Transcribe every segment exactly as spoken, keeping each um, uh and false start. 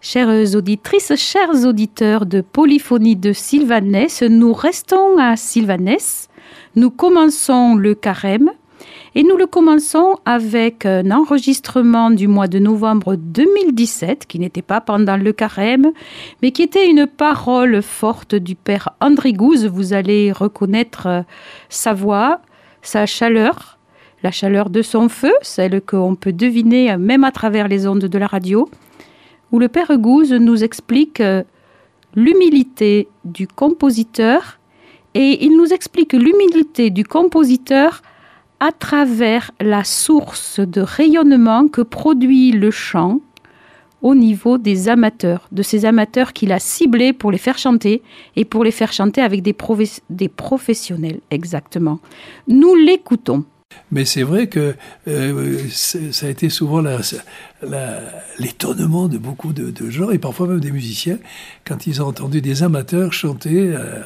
Chères auditrices, chers auditeurs de Polyphonie de Sylvanès, nous restons à Sylvanès. Nous commençons le carême et nous le commençons avec un enregistrement du mois de novembre deux mille dix-sept, qui n'était pas pendant le carême, mais qui était une parole forte du père André Gouze. Vous allez reconnaître sa voix, sa chaleur, la chaleur de son feu, celle qu'on peut deviner même à travers les ondes de la radio, où le père Gouze nous explique l'humilité du compositeur, et il nous explique l'humilité du compositeur à travers la source de rayonnement que produit le chant au niveau des amateurs, de ces amateurs qu'il a ciblés pour les faire chanter et pour les faire chanter avec des, prof- des professionnels, exactement. Nous l'écoutons. Mais c'est vrai que euh, ça a été souvent la, la, l'étonnement de beaucoup de, de gens, et parfois même des musiciens, quand ils ont entendu des amateurs chanter euh,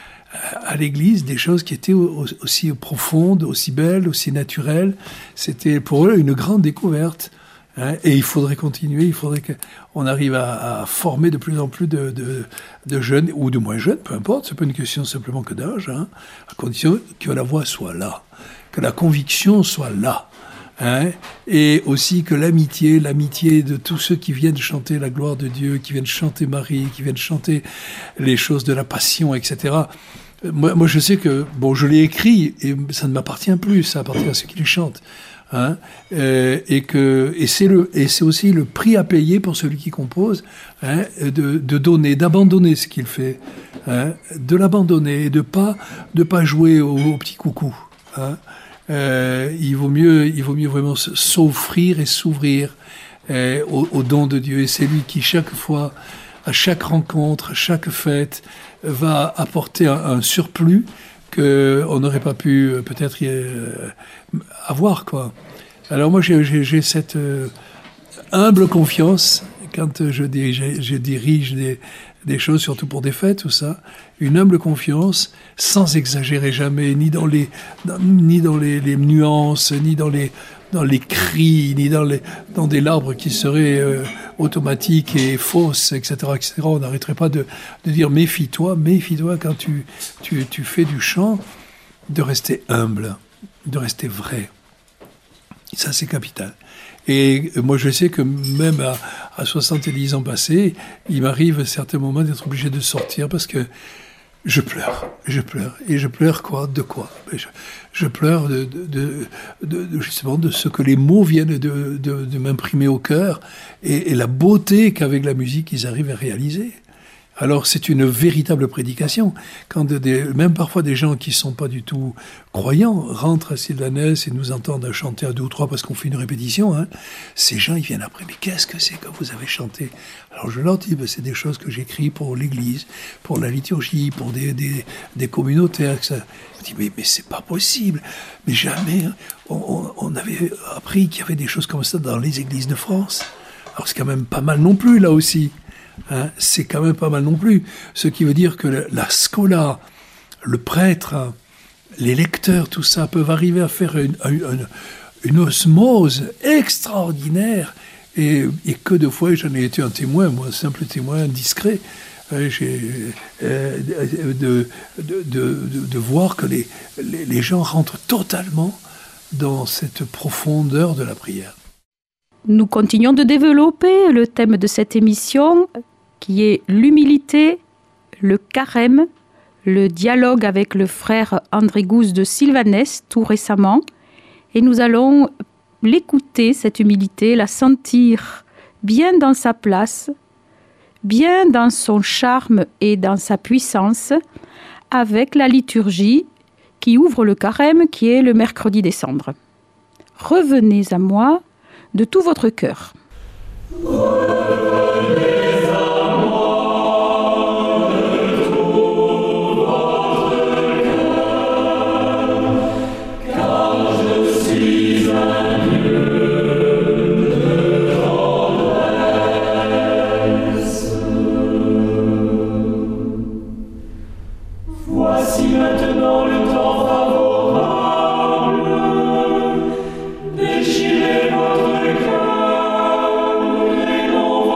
à l'église des choses qui étaient aussi profondes, aussi belles, aussi naturelles. C'était pour eux une grande découverte. Hein, et il faudrait continuer, il faudrait qu'on arrive à, à former de plus en plus de, de, de jeunes, ou de moins jeunes, peu importe, c'est pas une question simplement que d'âge, hein, à condition que la voix soit là, que la conviction soit là. Hein, et aussi que l'amitié, l'amitié de tous ceux qui viennent chanter la gloire de Dieu, qui viennent chanter Marie, qui viennent chanter les choses de la passion, et cetera. Moi, moi je sais que, bon, je l'ai écrit, et ça ne m'appartient plus, ça appartient à ceux qui les chantent. Hein, euh, et que et c'est le et c'est aussi le prix à payer pour celui qui compose, hein, de, de donner, d'abandonner ce qu'il fait, hein, de l'abandonner, et de pas de pas jouer au, au petit coucou. Hein. Euh, il vaut mieux, il vaut mieux vraiment s'offrir et s'ouvrir euh, au, au don de Dieu. Et c'est lui qui, chaque fois, à chaque rencontre, à chaque fête, va apporter un, un surplus qu'on n'aurait pas pu euh, peut-être euh, avoir, quoi. Alors moi, j'ai, j'ai, j'ai cette euh, humble confiance quand je dirige, je dirige des, des choses, surtout pour des fêtes, tout ça, une humble confiance, sans exagérer jamais, ni dans les, dans, ni dans les, les nuances, ni dans les, dans les cris, ni dans les, dans des labres qui seraient euh, automatiques et fausses, et cetera, et cetera. On n'arrêterait pas de, de dire méfie-toi, méfie-toi quand tu, tu, tu fais du chant, de rester humble, de rester vrai. Ça, c'est capital. Et moi, je sais que même à, à soixante-dix ans passés, il m'arrive à certains moments d'être obligé de sortir parce que je pleure, je pleure. Et je pleure quoi ? De quoi ? je, je pleure de, de, de, de, justement de ce que les mots viennent de, de, de m'imprimer au cœur et, et la beauté qu'avec la musique, ils arrivent à réaliser. Alors c'est une véritable prédication. Quand des, même parfois des gens qui ne sont pas du tout croyants rentrent à Sylvanès et nous entendent chanter à deux ou trois parce qu'on fait une répétition, hein, ces gens ils viennent après, mais qu'est-ce que c'est que vous avez chanté ? Alors je leur dis, ben, c'est des choses que j'écris pour l'église, pour la liturgie, pour des, des, des communautaires. Que ça... Je dis, mais, mais c'est pas possible, mais jamais hein, on, on avait appris qu'il y avait des choses comme ça dans les églises de France. Alors c'est quand même pas mal non plus là aussi. Hein, c'est quand même pas mal non plus. Ce qui veut dire que la, la scola, le prêtre, les lecteurs, tout ça, peuvent arriver à faire une, une, une osmose extraordinaire. Et, et que de fois, j'en ai été un témoin, moi, un simple témoin discret, euh, j'ai, euh, de, de, de, de, de voir que les, les, les gens rentrent totalement dans cette profondeur de la prière. Nous continuons de développer le thème de cette émission qui est l'humilité, le carême, le dialogue avec le frère André Gouze de Sylvanès tout récemment. Et nous allons l'écouter, cette humilité, la sentir bien dans sa place, bien dans son charme et dans sa puissance, avec la liturgie qui ouvre le carême, qui est le mercredi des cendres. Revenez à moi de tout votre cœur. Voici maintenant le temps favorable. Déchirez votre cœur et non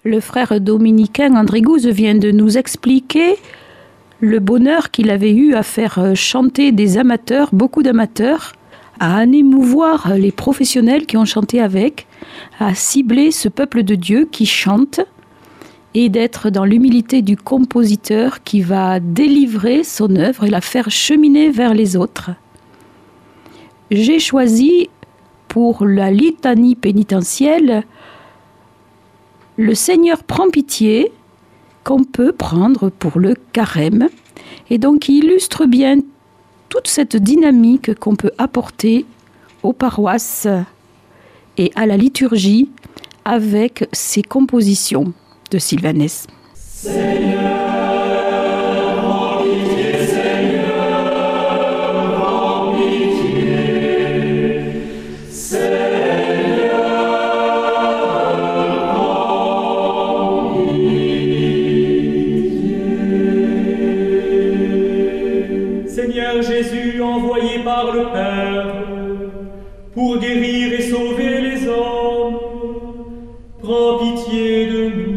Le frère dominicain André Gouze vient de nous expliquer le bonheur qu'il avait eu à faire chanter des amateurs, beaucoup d'amateurs, à en émouvoir les professionnels qui ont chanté avec, à cibler ce peuple de Dieu qui chante et d'être dans l'humilité du compositeur qui va délivrer son œuvre et la faire cheminer vers les autres. J'ai choisi pour la litanie pénitentielle le Seigneur prend pitié qu'on peut prendre pour le carême et donc il illustre bien toute cette dynamique qu'on peut apporter aux paroisses et à la liturgie avec ces compositions de Sylvanès. Seigneur, rends pitié, Seigneur, rends pitié. Seigneur, rends pitié. Seigneur Jésus, envoyé par le Père pour guérir et sauver les hommes, prends pitié de nous.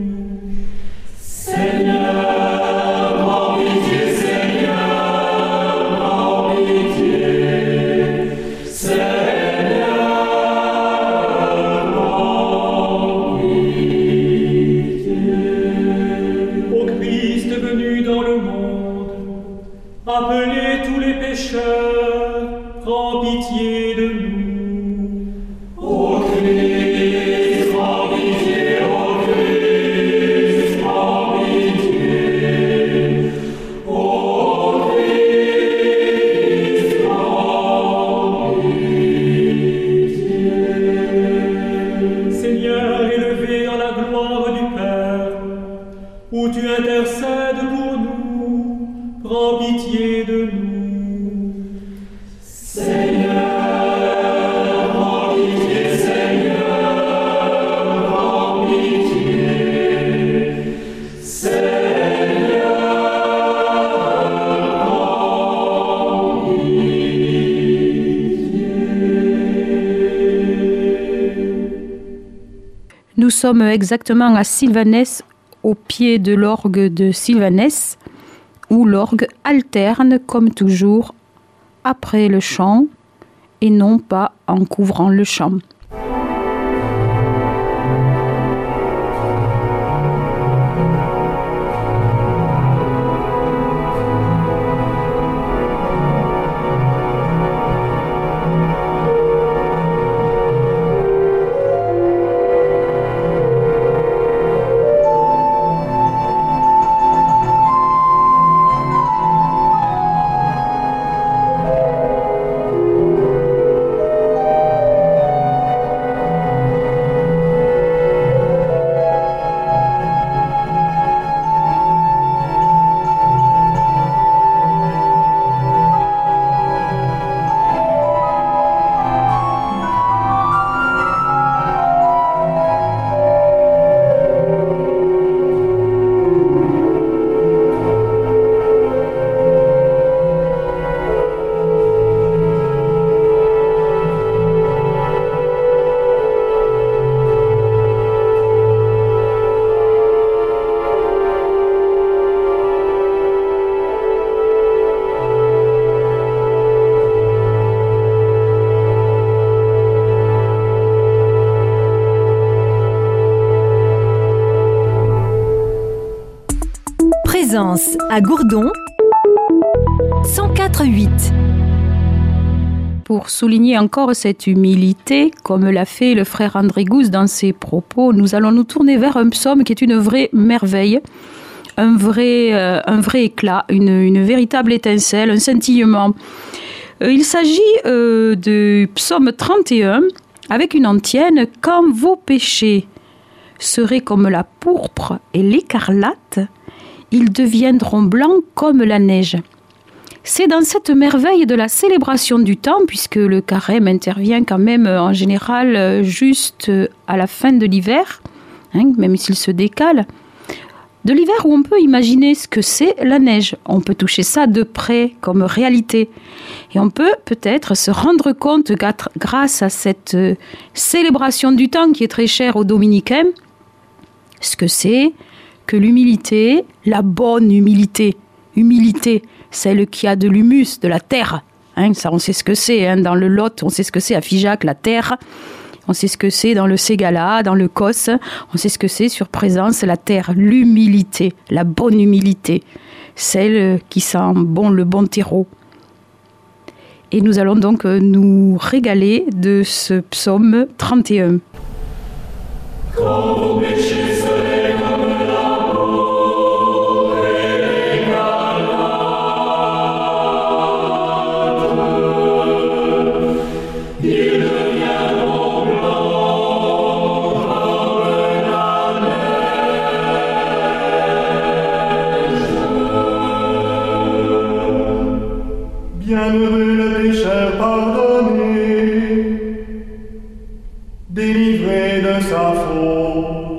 Seigneur, rends pitié, Seigneur, rends pitié. Seigneur, rends pitié. Ô Christ venu dans le monde, appelez tous les pécheurs, prends pitié de nous. Ô Christ, prends pitié, ô Christ, prends pitié. Ô Christ, prends pitié. Seigneur, élevé dans la gloire du Père, où tu intercèdes pour nous, prends pitié de nous. Seigneur, rends pitié, Seigneur, rends pitié. Seigneur, rends pitié. Nous sommes exactement à Sylvanès, au pied de l'orgue de Sylvanès, où l'orgue alterne, comme toujours, après le chant et non pas en couvrant le chant. Présence à Gourdon, cent quatre virgule huit. Pour souligner encore cette humilité, comme l'a fait le frère André Gouze dans ses propos, nous allons nous tourner vers un psaume qui est une vraie merveille, un vrai, euh, un vrai éclat, une, une véritable étincelle, un scintillement. Euh, il s'agit euh, du psaume trente et un, avec une antienne « Quand vos péchés seraient comme la pourpre et l'écarlate, ils deviendront blancs comme la neige. » C'est dans cette merveille de la célébration du temps, puisque le carême intervient quand même en général juste à la fin de l'hiver, hein, même s'il se décale, de l'hiver où on peut imaginer ce que c'est la neige. On peut toucher ça de près comme réalité. Et on peut peut-être se rendre compte grâce à cette célébration du temps qui est très chère aux dominicains, ce que c'est que l'humilité, la bonne humilité. Humilité, celle qui a de l'humus, de la terre. Hein, ça, on sait ce que c'est. Hein, dans le Lot, on sait ce que c'est à Figeac, la terre. On sait ce que c'est dans le Ségala, dans le Cos. On sait ce que c'est sur Présence, la terre. L'humilité, la bonne humilité. Celle qui sent bon le bon terreau. Et nous allons donc nous régaler de ce psaume trente et un. Quand vos péchés seraient comme la peau écarlate, ils deviendront blancs comme la neige. Bienheureux le pécheur pardonné, délivré de sa faute.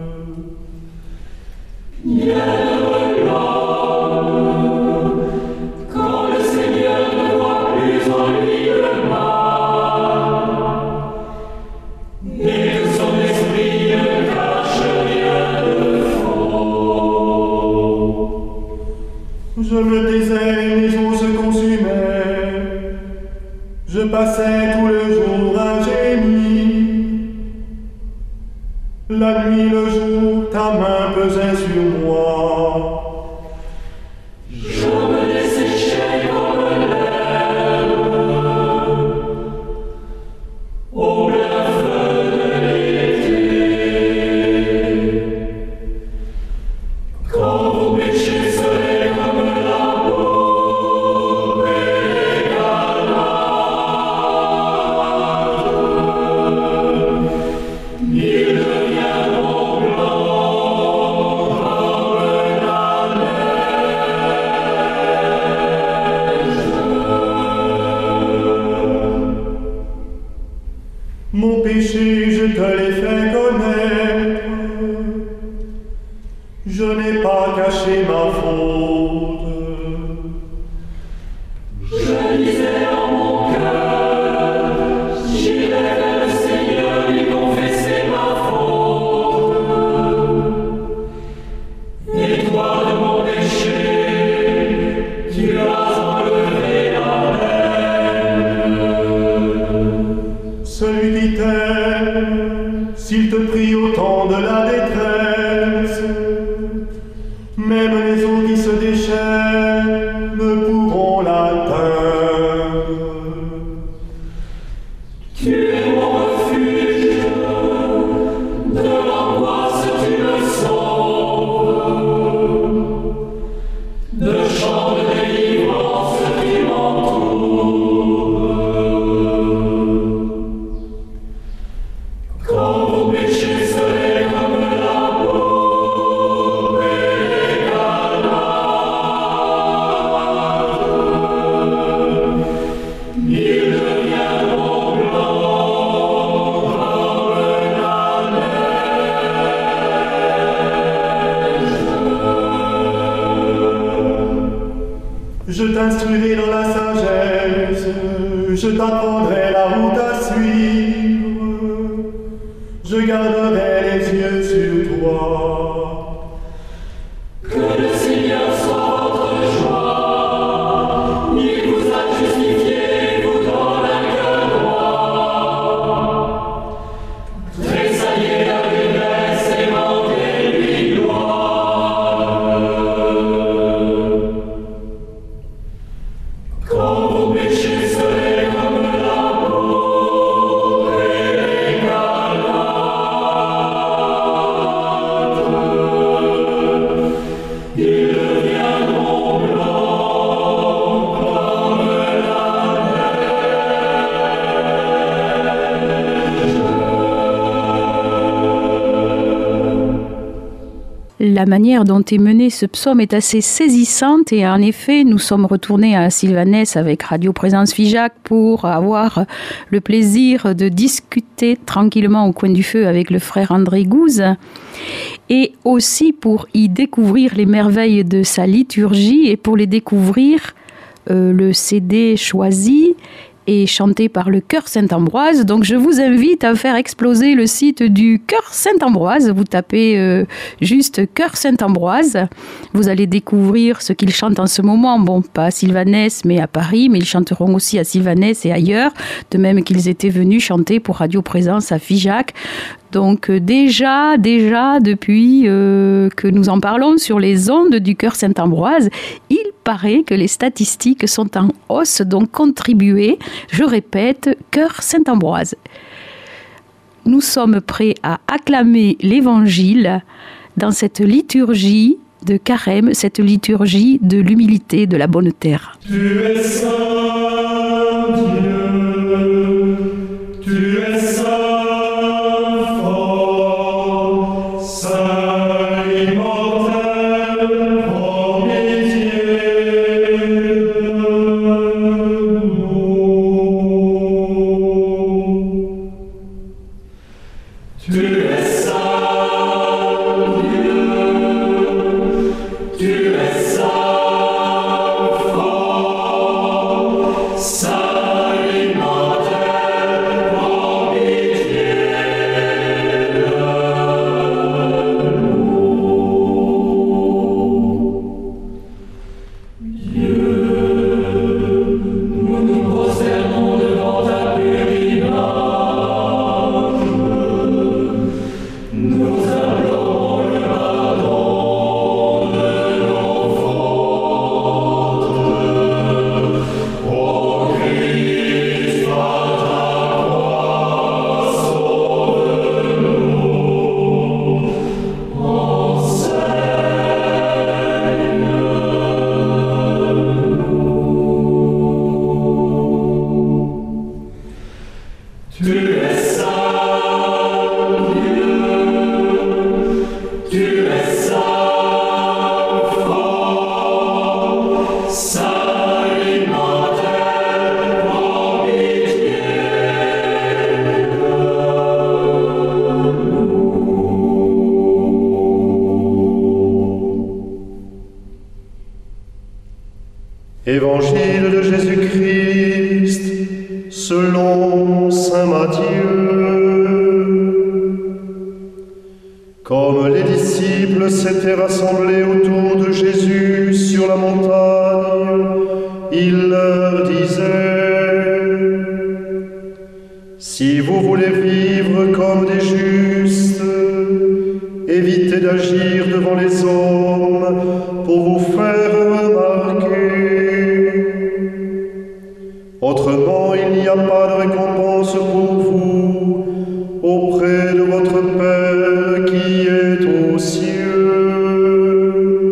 Bienheureux l'homme, quand le Seigneur ne voit plus en lui le mal, et que son esprit ne cache rien de faux. Je me taisais et mes os se consumaient, je passais tout le jour à gémir. La nuit, le jour, ta main pesait sur moi. Je me desséchais comme l'herbe au plein feu de l'été. Quand vos péchés seraient comme la peau écarlate, ils deviendront blancs comme la neige. Mon péché, je te l'ai fait connaître. Je n'ai pas caché ma faute. Je disais en mon cœur, j'irai vers le Seigneur lui confesser ma faute. Et toi de mon péché, tu as enlevé la peine. Celui qui t'aime, s'il te prie au temps de la détresse, même les eaux qui se déchaînent ne pourront l'atteindre. Tu es mon refuge, de l'angoisse tu me sauves, de chants de délivrance tu m'entoures. Quand vos péchés seraient comme la peau écarlate, ils deviendront blancs comme la neige. Je t'instruirai dans la sagesse, je t'apprendrai la route à suivre, je garderai les yeux sur toi. Que le Seigneur soit votre joie, il vous a justifié, vous donne un cœur droit. Tressaillez d'allégresse et rendez-lui gloire. Quand vos péchés seraient comme la peau écarlate, ils deviendront blancs comme la neige. La manière dont est mené ce psaume est assez saisissante et en effet, nous sommes retournés à Sylvanès avec Radio Présence Figeac pour avoir le plaisir de discuter tranquillement au coin du feu avec le frère André Gouze et aussi pour y découvrir les merveilles de sa liturgie et pour les découvrir, euh, le C D choisi et chanté par le Chœur Saint-Ambroise. Donc je vous invite à faire exploser le site du Chœur Saint-Ambroise. Vous tapez euh, juste Chœur Saint-Ambroise. Vous allez découvrir ce qu'ils chantent en ce moment. Bon, pas à Sylvanès, mais à Paris, mais ils chanteront aussi à Sylvanès et ailleurs, de même qu'ils étaient venus chanter pour Radio Présence à Figeac. Donc euh, déjà, déjà, depuis euh, que nous en parlons sur les ondes du Chœur Saint-Ambroise, il paraît que les statistiques sont en hausse, donc contribuez, je répète, Chœur Saint-Ambroise. Nous sommes prêts à acclamer l'Évangile dans cette liturgie de carême, cette liturgie de l'humilité de la bonne terre. Tu es saint, Dieu, tu es saint. Évangile de Jésus-Christ selon saint Matthieu. Comme les disciples s'étaient rassemblés autour de Jésus sur la montagne, il leur disait: si vous voulez vivre comme des justes, évitez d'agir devant les hommes pour vous faire remarquer. Autrement, il n'y a pas de récompense pour vous auprès de votre Père qui est aux cieux.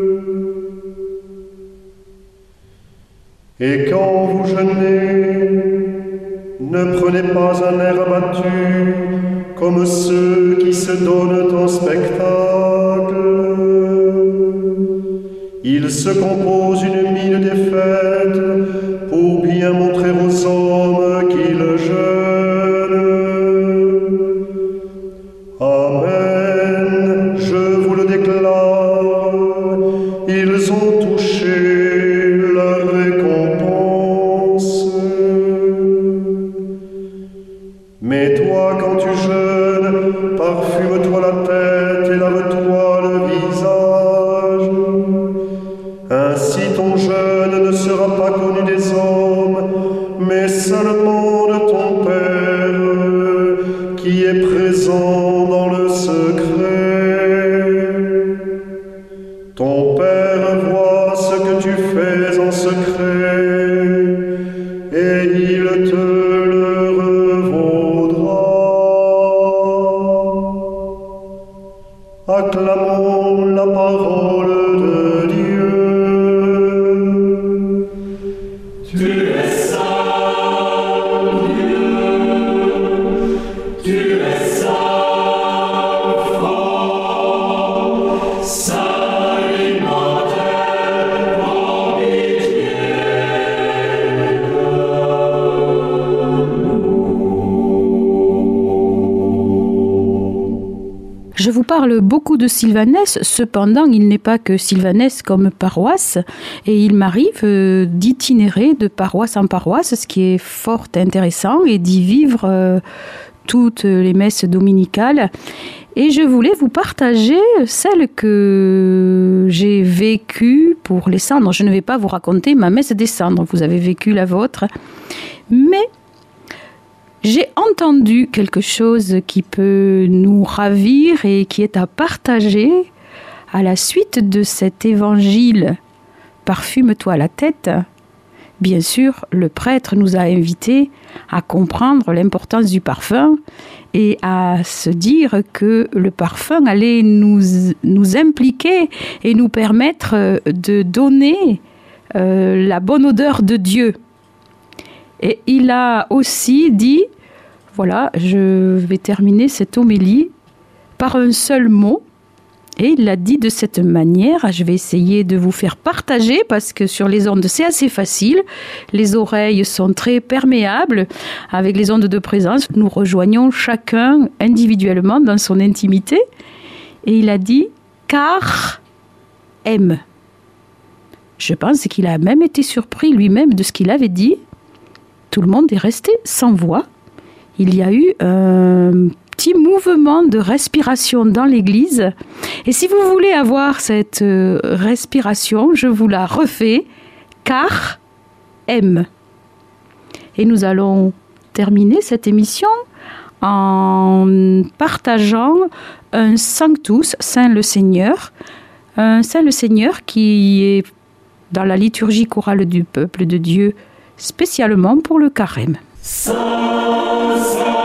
Et quand vous jeûnez, ne prenez pas un air abattu comme ceux qui se donnent en spectacle. Ils se composent une mine défaite pour bien montrer aux hommes qu'ils jeûnent. Amen, je vous le déclare, ils ont touché leur récompense. Mais toi, quand tu jeûnes, parfume-toi la tête et lave-toi le visage. Ainsi ton jeûne ne sera pas connu des hommes, mais seulement de ton Père qui est présent dans le secret. Ton Père voit ce que tu fais en secret, et il te le revaudra. Acclamons la parole de Dieu. Tu es saint, Dieu, tu es saint, fort, saint immortel, en pitié de nous. Je vous parle parle beaucoup de Sylvanès, cependant, il n'est pas que Sylvanès comme paroisse, et il m'arrive euh, d'itinérer de paroisse en paroisse, ce qui est fort intéressant, et d'y vivre euh, toutes les messes dominicales. Et je voulais vous partager celle que j'ai vécue pour les cendres. Je ne vais pas vous raconter ma messe des cendres, vous avez vécu la vôtre, mais j'ai entendu quelque chose qui peut nous ravir et qui est à partager à la suite de cet évangile « Parfume-toi la tête ». Bien sûr, le prêtre nous a invités à comprendre l'importance du parfum et à se dire que le parfum allait nous, nous impliquer et nous permettre de donner euh, la bonne odeur de Dieu. Et il a aussi dit, voilà, je vais terminer cette homélie par un seul mot. Et il l'a dit de cette manière, je vais essayer de vous faire partager parce que sur les ondes c'est assez facile, les oreilles sont très perméables, avec les ondes de présence, nous rejoignons chacun individuellement dans son intimité. Et il a dit « car aime ». Je pense qu'il a même été surpris lui-même de ce qu'il avait dit. Tout le monde est resté sans voix. Il y a eu un petit mouvement de respiration dans l'église. Et si vous voulez avoir cette respiration, je vous la refais. Car aime. Et nous allons terminer cette émission en partageant un Sanctus, Saint le Seigneur. Un Saint le Seigneur qui est dans la liturgie chorale du peuple de Dieu, spécialement pour le carême. Saint, Saint.